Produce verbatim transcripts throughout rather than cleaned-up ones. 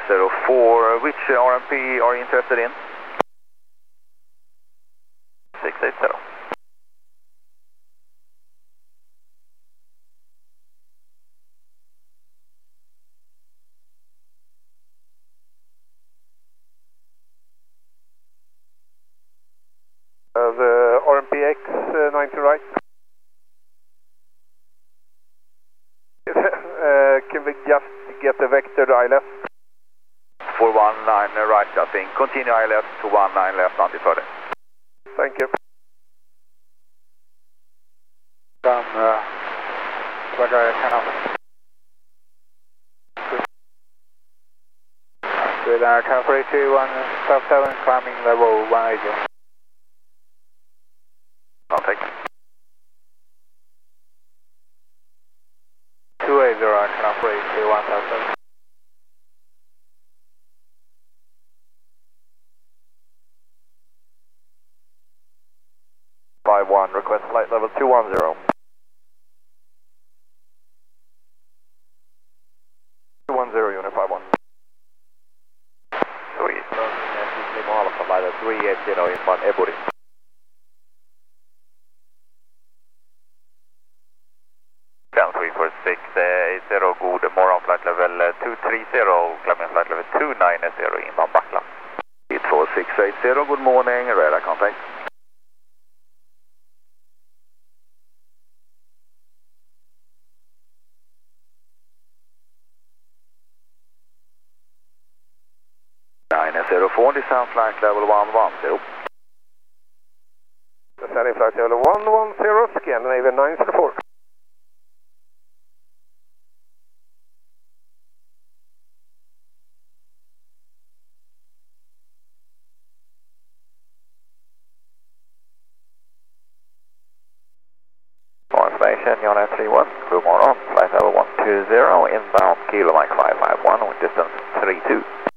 zero four, which R M P are you interested in? six eight zero. Uh, the R M P X uh, ninety right. uh, can we just get the vector to I L S? four one nine right, I think. Continue I L S to one nine left until further. Thank you. Down, uh, Roger, turn off. With our turn three two one, South seven, climbing level one eighty. Contact. two eighty, turn three two one, South seven. five one, request flight level two one zero. two one zero, unit five one. Sweet. Limo Alpha by the three eighty inbound Ebury. three four six eight zero, good morgon, flight level two three zero, climbing flight level two nine zero, inbound Bakla. eight four six eight zero, good morning, radar contact. nine zero four, descend flight level one one zero. Descending flight level one one zero, Scandinavian nine zero four. More information, Jonas three one, good morning, flight level one two zero, inbound Kilo Mike five five one, with distance three two.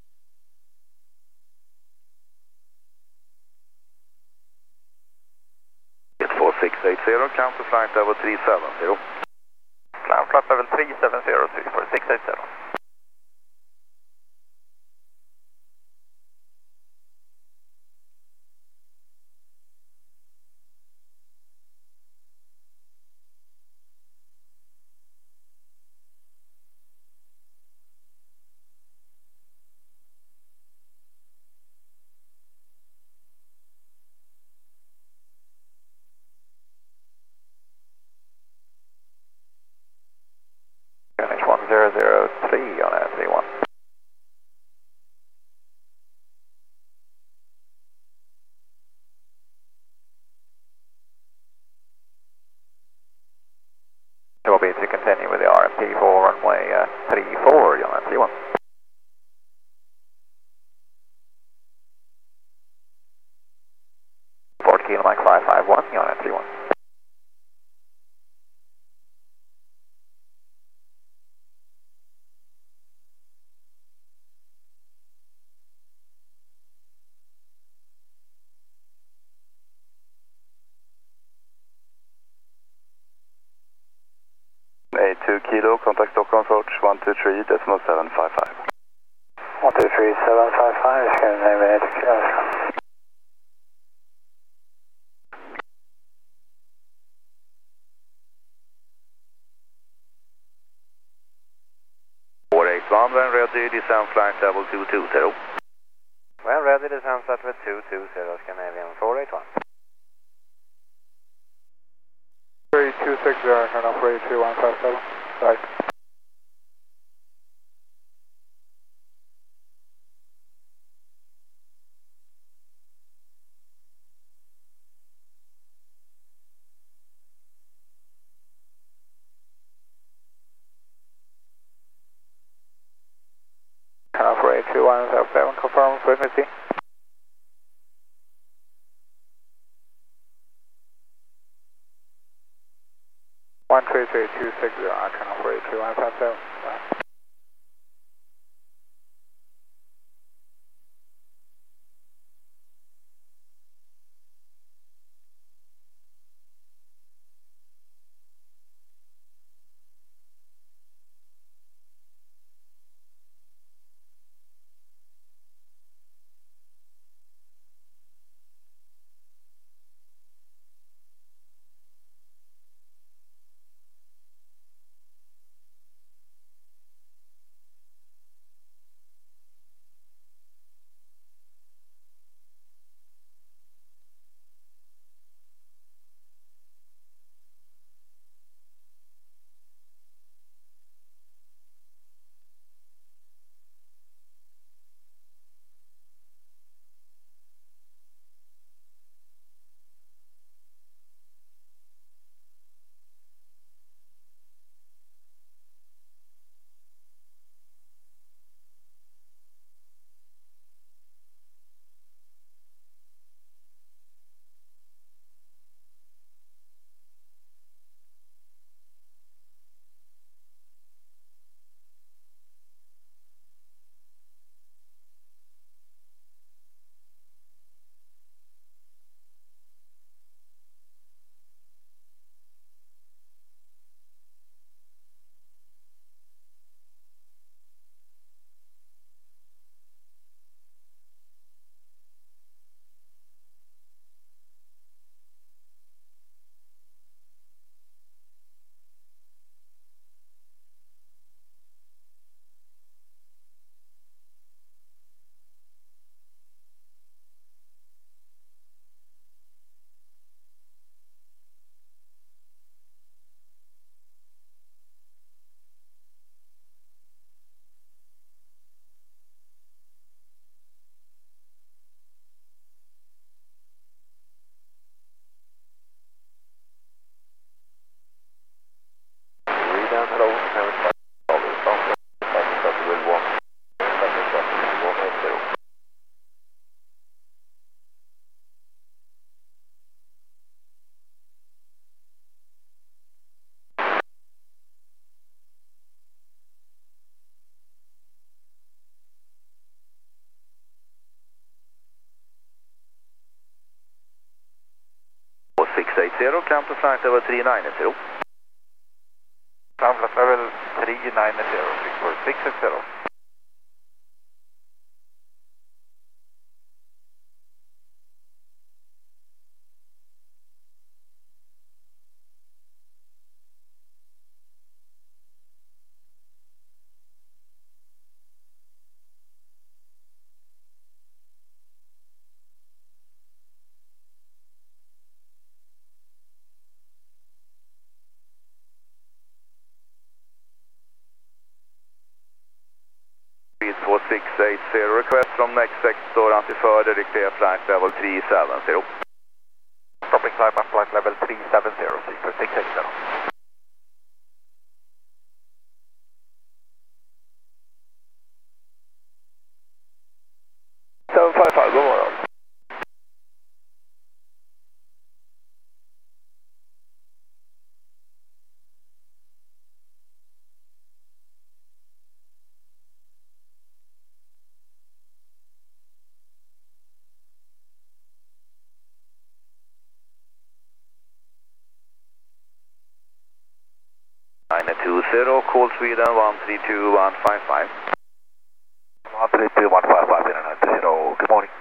eight four six eight zero, counter flight level three seven zero. Climb flight level three seven zero, three four six eight zero. one zero zero three on Air three one. It will be to continue with the R M P for runway uh, three four, on Air three one. Fort Kilo Mike five five one, on Air three one. eight two Kilo, contact Stockholm approach one two three decimal seven five five. one two three seven five five, Scandinavian eight Kilo. four eight one, when ready, descend flight level two two zero. When ready, descend flight level two two zero, Scandinavian four eight one. three two six zero, turn off three two one five seven. Right. Turn off three two one five seven, confirm frequency. one three three two six zero, I turn off three two one five seven. zero, climb to flight level three nine zero. Climb flight level three nine zero, six four six eight zero. två sex eight zero, request from next sector until further, declare flight level three seven zero. Stopping climb at flight level three seven zero, six four six eight zero. seven five five, god morgon. nine two zero, call Sweden one three two one five five. one three two one five five, nine two zero, good morning.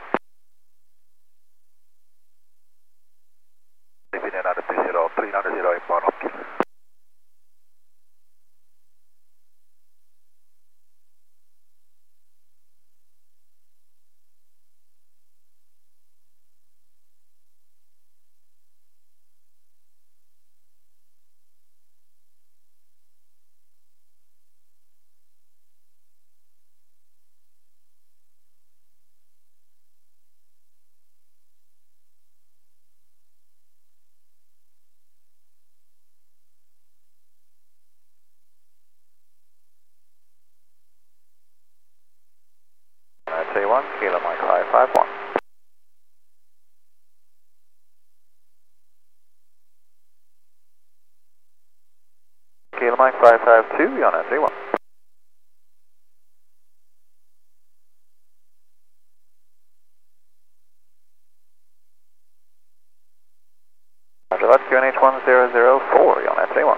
Sweden nine two zero, three nine zero, inbound Hopkins. Say one, Kilo Mike five five one. Kilo Mike five five two, you're on S A one. Roger that, Q N H one zero zero four, you're on S A one.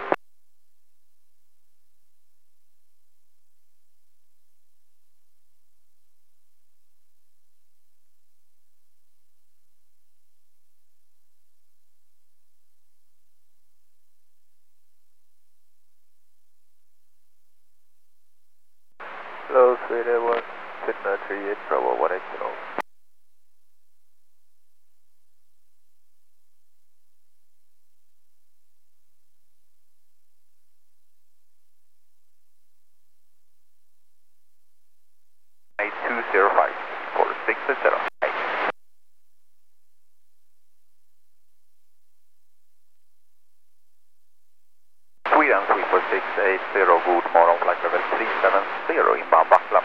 Hello, Sweden one, Sydney three eight, Bravo one eight zero. eight two zero five, four six eight zero. Sweden three four six eight zero, god morgon, flight level three seven zero, inbound Backla.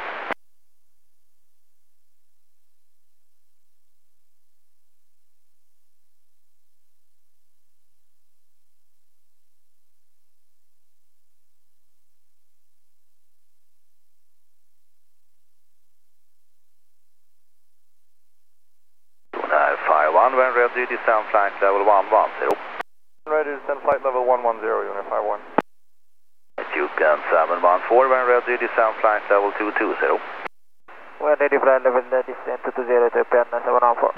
five one, when ready, descend flight level one one zero. Ready to descend flight level one one zero, unit five one. Tucan seven one four, when ready, descend flight level two two zero. When ready, flight level descend two two zero to P N seven one four.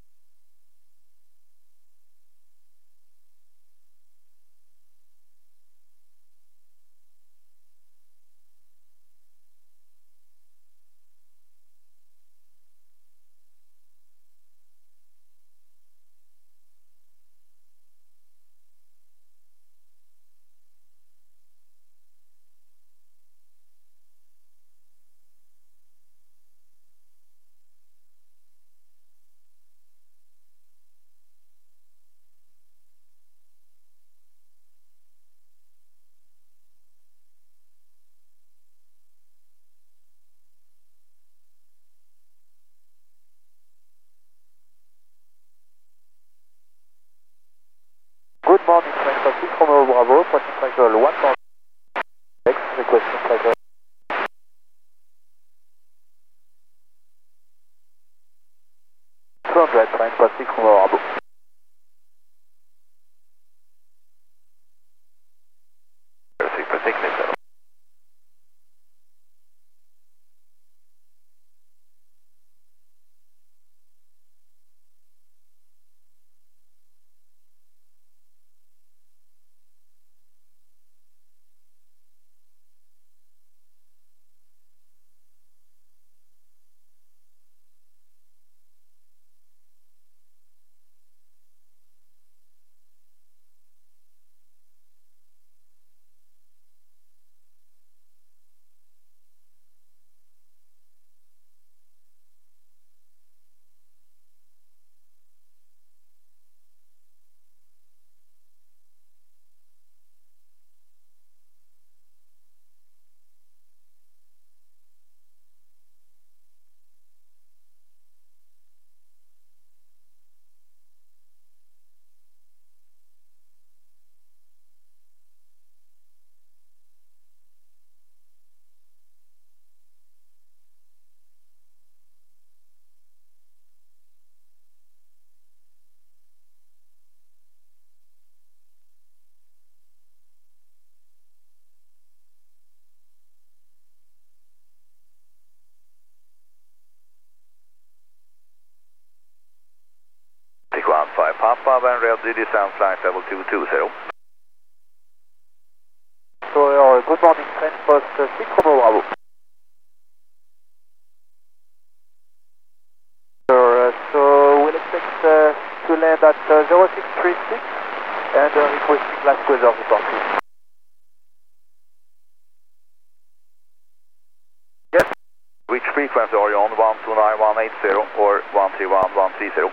Good morning, Flight Pacific Romeo Bravo, approaching flight level one one six, requesting flight level two hundred, Flight Pacific Romeo Bravo. Papa when ready, descend flight level two two zero. So, uh, good morning, French Post uh, six Romeo Bravo. Uh, so, we'll expect uh, to land at uh, zero six three six and uh, requesting last weather report. Yes. Which frequency are you on? one two nine one eight zero or one three one one three zero?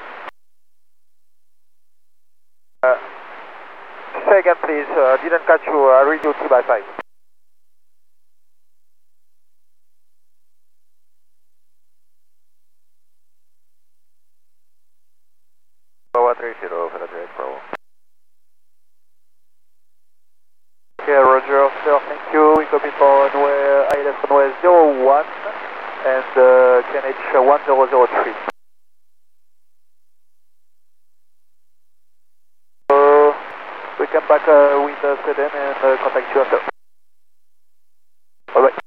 Uh, say again, please. Uh, didn't catch you. I read you two by five. one three zero, Federated Bravo. Okay, Roger, sir, thank you. We copy for runway, I L S runway zero one and uh, K N H one zero zero three. So, we come back uh, with the sedan and uh, contact you after. Bye-bye.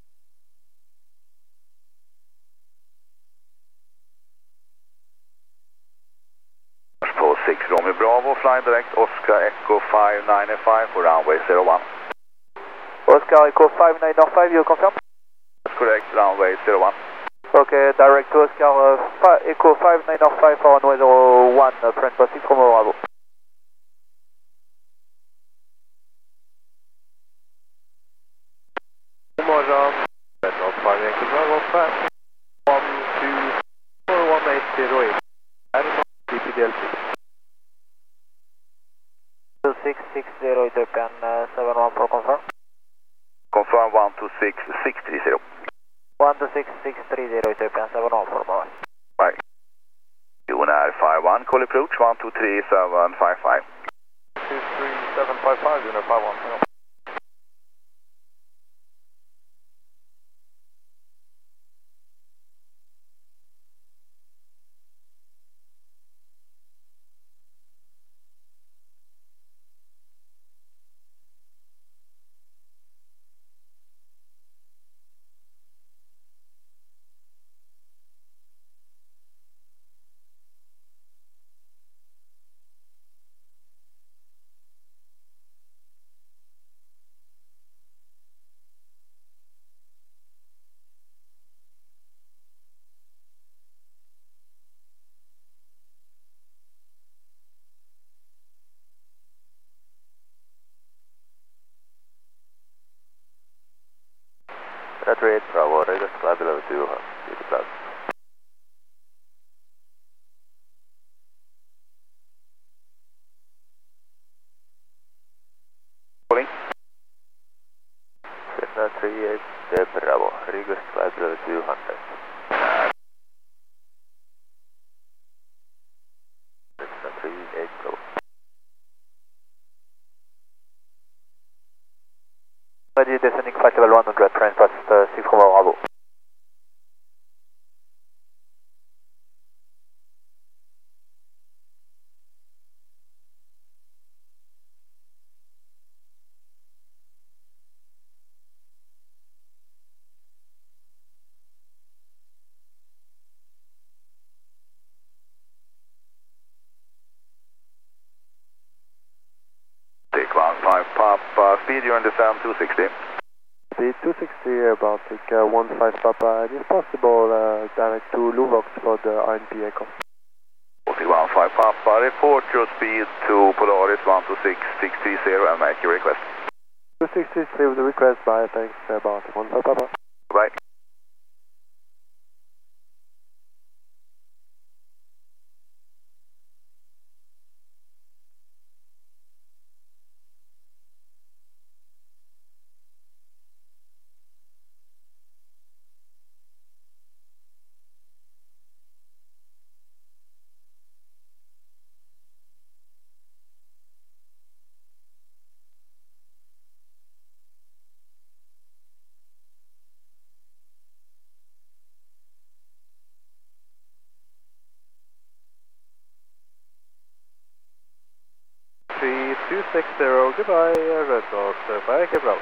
six Romeo Bravo, fly direct Oscar Echo five nine five for runway zero one. Oscar Echo five nine five, you confirm? That's correct, runway zero one. Okay, direct to Oscar uh, fi Echo five nine five for runway zero one, uh, French Post six Romeo Bravo. God morgon, Federated Bravo fem one two four one eight zero eight. Är det något D P D L P? two six six zero Ethiopian uh, seven one four confirm. Confirm one two six six three zero. one two six six three zero Ethiopian seven one four, bye. Bye. Unair five one, call approach one two three seven five five. two three seven five five, Unair five one. Federated Bravo, radio flight level two, fifty plus. Calling. Cessna three eight Bravo, request flight level two hundred. Cessna three eight Bravo. Ready, descending flight level one hundred, French Post uh, six Romeo Bravo. Take one five Papa, speed you're in descent two sixty. Speed two sixty, Baltic uh, one five Papa, it is possible uh, direct to Luvox for the I N P echo. one five Papa, report your speed to Polaris one two six six three zero and make your request. two six six three with the request, bye, thanks, uh, Baltic one five Papa. Bye. three two six zero, goodbye, Red North, Federated Bravo.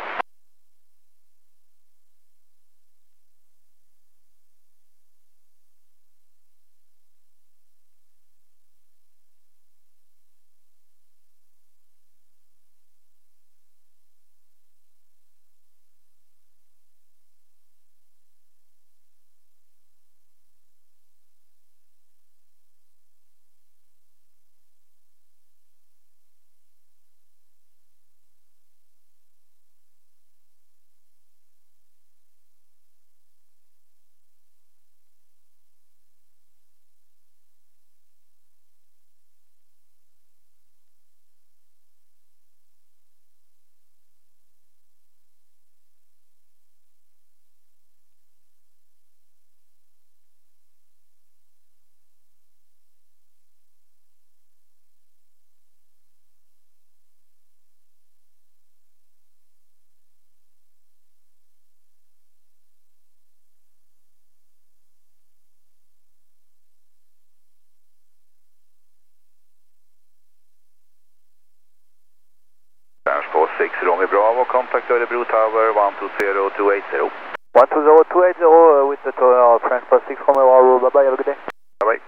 Bravo, contact Örebro Tower one two zero two eight zero. one two zero two eight zero uh, with the tower, French plus six Romeo Bravo, bye bye, have a good day. Bye bye.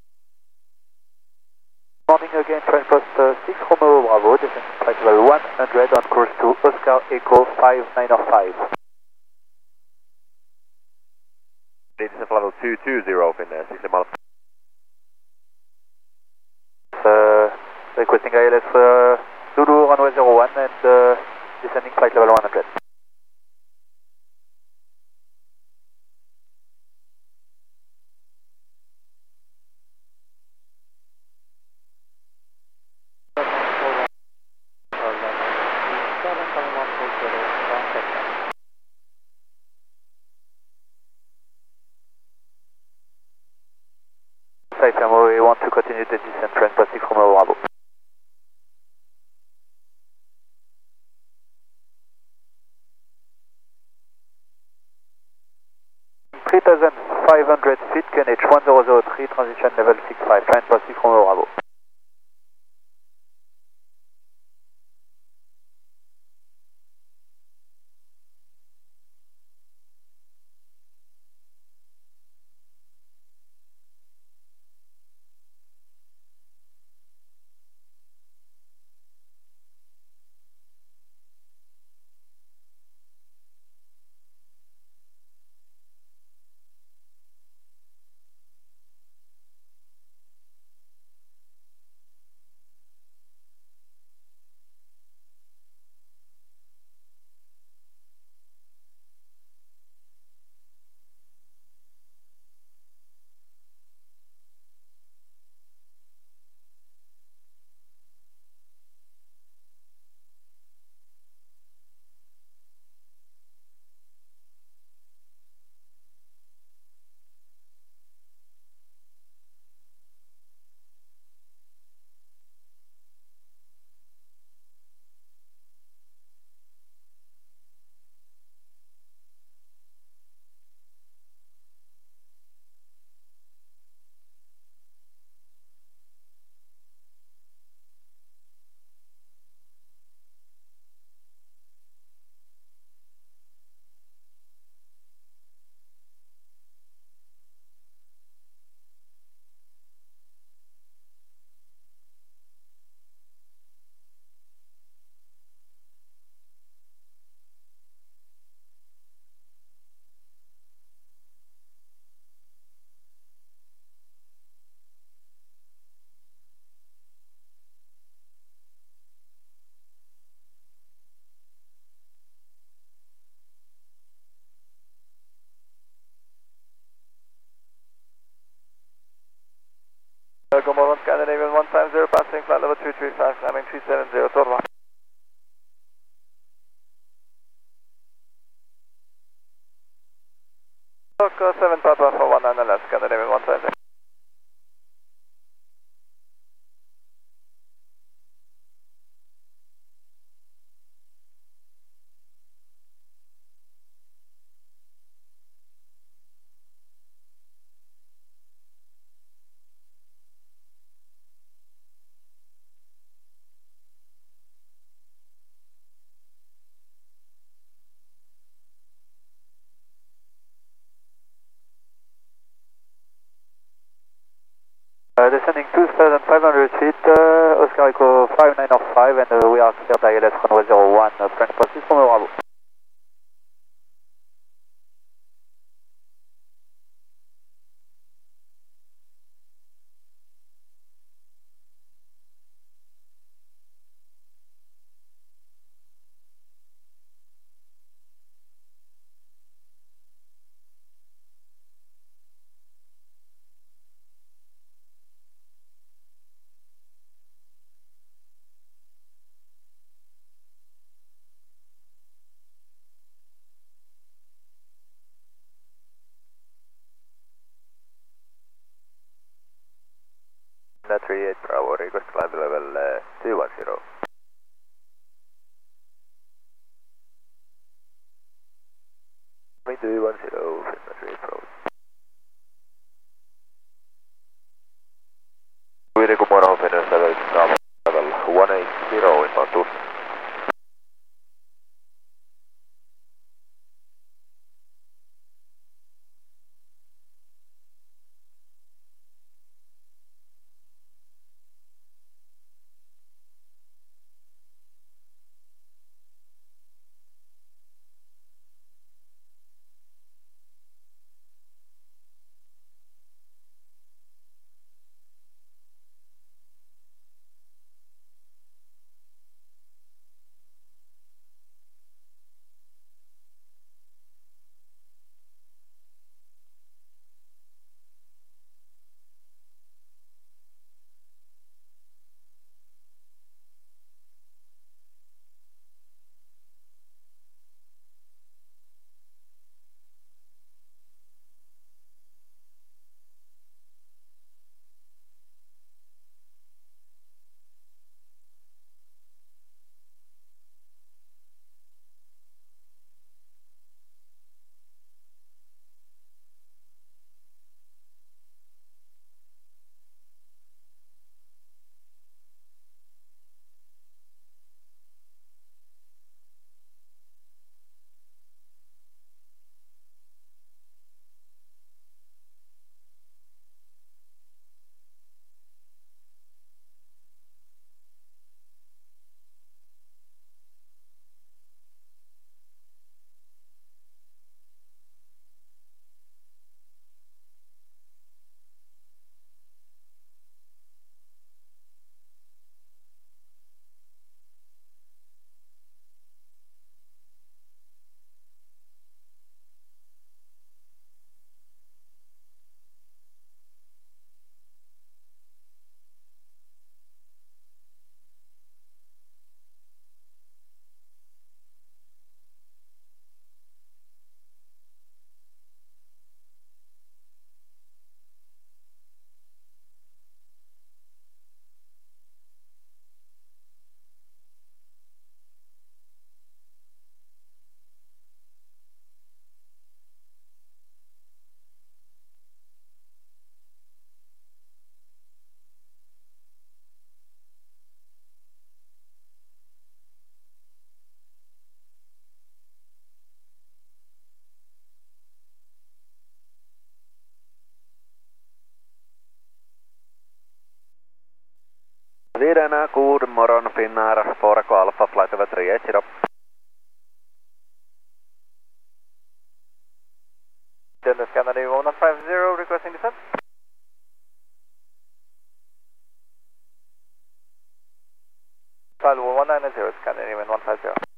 Morning again, French plus uh, six Romeo Bravo, descending flight level one hundred on course to Oscar Echo five nine five. Descent level two two zero, Finnair, sixty miles. Uh, requesting I L S uh, Zulu runway zero one and uh, descending flight level one hundred. We want to continue the descent, French plus six Romeo Bravo. three thousand five hundred feet, K N H one zero zero three, transition level six five, French plus six Romeo Bravo. Uh, good morning, Scandinavian one time zero, passing flight level two three five, climbing three seven zero, total one. Oscar seven Papa for one nine left, Scandinavian one time zero. Uh, descending two thousand five hundred feet, uh, Oscar Echo five nine five, and uh, we are cleared I L S runway zero one, uh, French plus six Romeo Bravo. three eight Bravo, request climb level uh, two one zero. two one zero, three eight Bravo. Really good morning, Finnair seven Bravo, level one eight zero in Batu. Sweden, god morgon Finnair, Foraco Alpha, flight level three eight zero. Dennis Scandinavian one five zero, requesting descent. File one nine zero, Scandinavian one five zero.